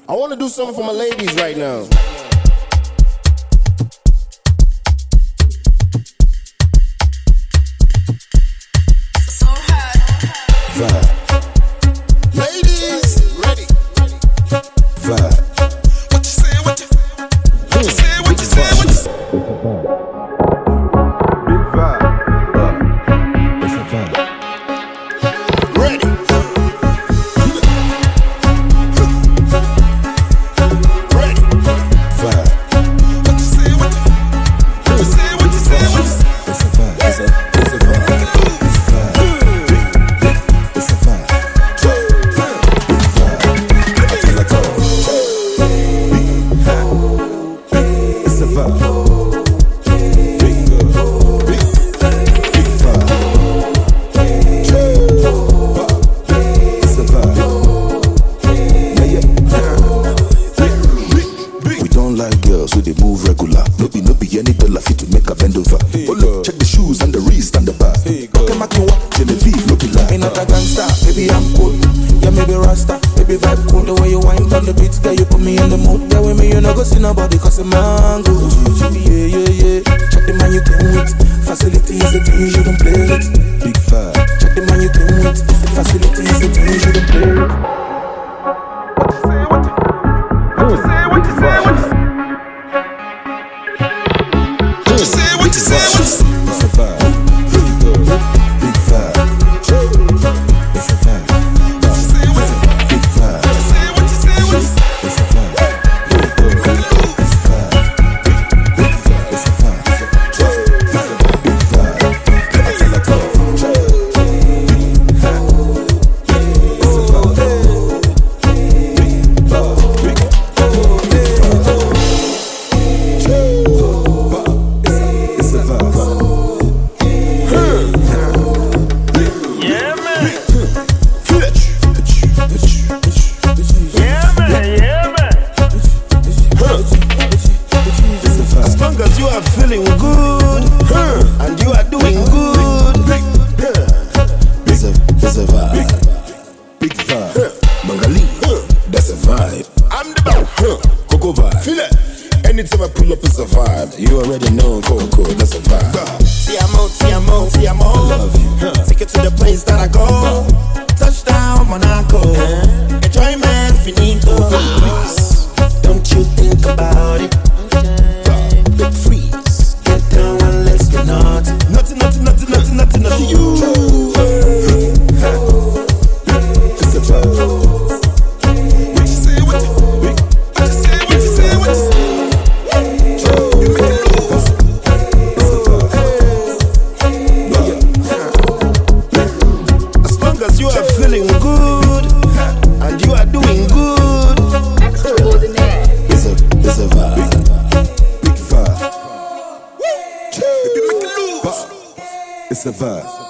I want to do something for my ladies right now. So hot. Vibe. Ladies, ready. Vibe. What you say? What you say? What you say? What you say? Big vibe. It's a vibe. Ready. Ready. Vibe. What you say? What you say? What you say? What you say? It's a vibe. It's a vibe. It's a vibe. It's a vibe. Big vibe. I feel like it's a vibe. Big vibe. It's a vibe. Yeah. We don't like girls who they move regular. No be any dollar fit to make a bend over. Oh look, check the shoes and the wrist and the bar. Okay, Makiwa, Genevieve, no be lie. Ain't not a gangster, baby I'm cool. Yeah, maybe Rasta, baby vibe cool. The way you wind on the beats, girl, you put me in the mood. Yeah, with me you no go see nobody 'cause the man go. Yeah. Check the man you came with. Facility is the thing you shouldn't play with. Big vibe. Check the man you came with. Facility is the thing you shouldn't play with. What you say? What you say? What you say? What you say? What you say? What you say? It's a vibe. Big vibe. It's a vibe. Big vibe. What you say? What you say? It's a vibe. It's a vibe. It's a vibe. Big vibe. I tell her to. It's a vibe. It's a vibe. Yeah, man. As long as you are feeling good, and you are doing good, It's a vibe. Big vibe. Bengali, that's a vibe. I'm the vibe, Coco vibe. Feel it. Anytime I pull up, it's a vibe. You already know Coco, that's a vibe. Tiamo, Love you. take it to the place that I go. Touchdown, Monaco. Enjoyment finito. Please, don't you think about it? Big freeze, get down and let's get naughty. Nothing, you. It's a vibe. What you say? What you say? What you say? What you say? You make it loose. It's a vibe. As long as you are feeling good, and you are doing good. It's a vibe. Big vibe. You make it loose. It's a vibe.